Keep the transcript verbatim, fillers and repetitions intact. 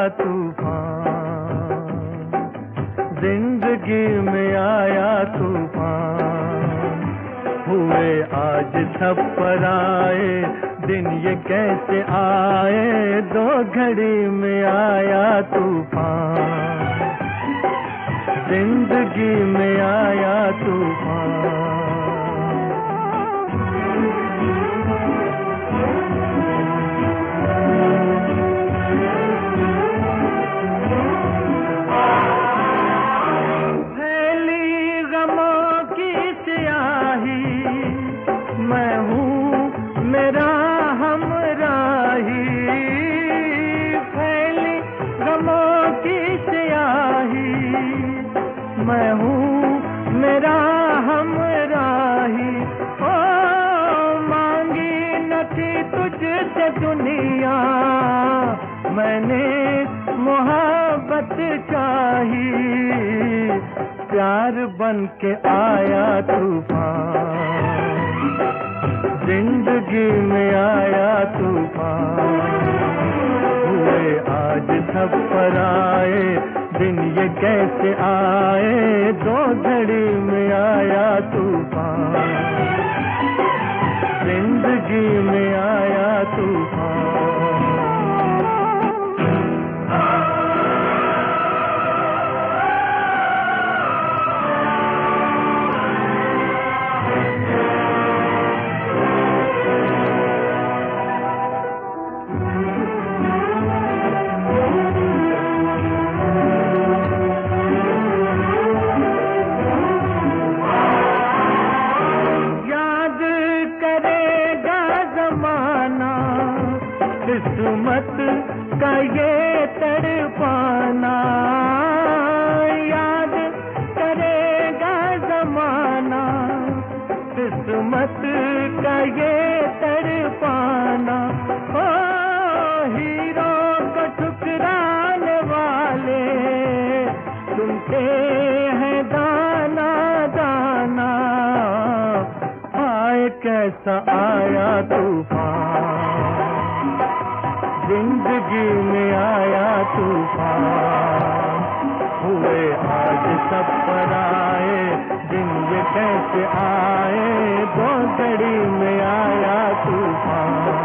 तूफान, जिंदगी में आया तूफान। हुए आज सब पर आए दिन, ये कैसे आए, दो घड़ी में आया तूफान, जिंदगी में आया तूफान। फैली गमों की स्याही, मैं हूँ मेरा हमराही। फैली गमों की स्याही, मैं हूँ मेरा हमराही। ओ मांगी न थी तुझसे दुनिया, मैंने मोहब्बत चाही। प्यार बन के आया तूफान, जिंदगी में आया तूफान। हुए आज सब पर आए दिन, ये कैसे आए, दो घड़ी में आया तूफान, जिंदगी में आया तूफान। किस्मत का ये तड़पाना, याद करेगा जमाना। किस्मत का ये तड़पाना, ओ हीरो को ठुकराने वाले सुनते हैं दाना दाना। आए कैसा आया तूफान, जिंदगी में आया तूफान। हुए आज सब पर आए दिन, ये कैसे आए, दो घड़ी में आया तूफान,